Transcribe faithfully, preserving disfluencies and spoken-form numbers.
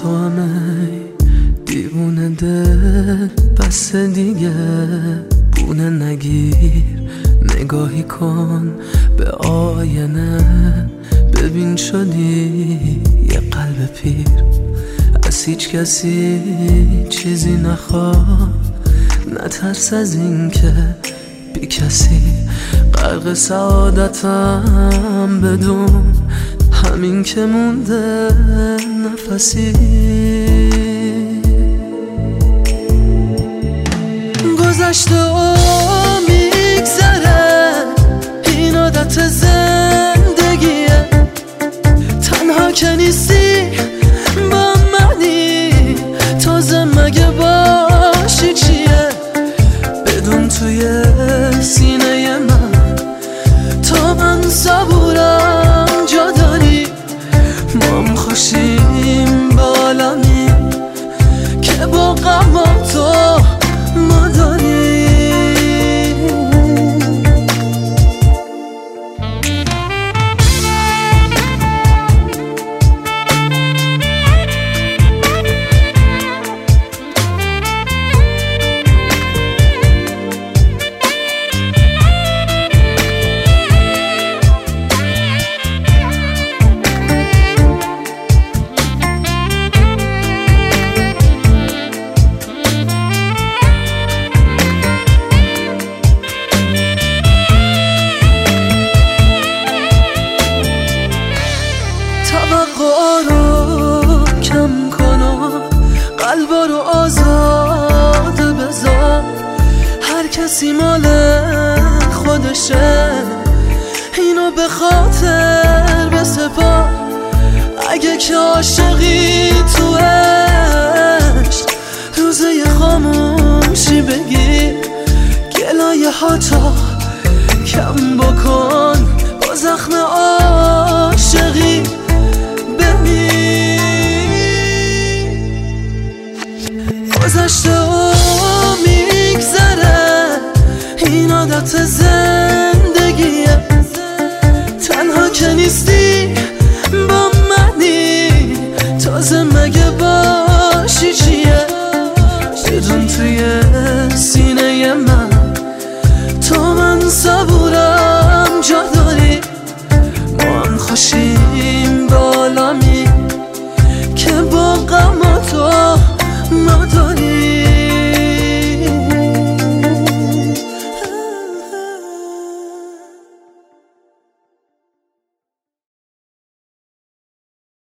تو همه دیوونه دل، بس دیگه بونه نگیر. نگاهی کن به آینه، ببین شدی یه قلب پیر. از هیچ کسی چیزی نخواه، نترس از این که بی کسی. غرق سعادتم بدون همین که مونده نفسی. گذشته و میگذره، این عادت زندگیه. تنها که نیستی با منی، تازه مگه باشی چیه؟ بدون توی سینه من تا من صبورم جا داری. ما هم خوشیم با عالمی که با غم تو ما داریم. توقع رو کم کن و قلبا رو آزاد بذار. هر کسی مال خودشه، اینو به خاطر بسپار. اگه که عاشقی تو عشق، روزه خاموشی بگیر. گلایه ها تا کم بکن با زخم عاشقی. گذشته و میگذره، این عادت زندگیه. تنها که نیستی با منی، تازه مگه باشی چیه؟ بدون توی سینه من تا من صبورم جا داری. ما هم خوشی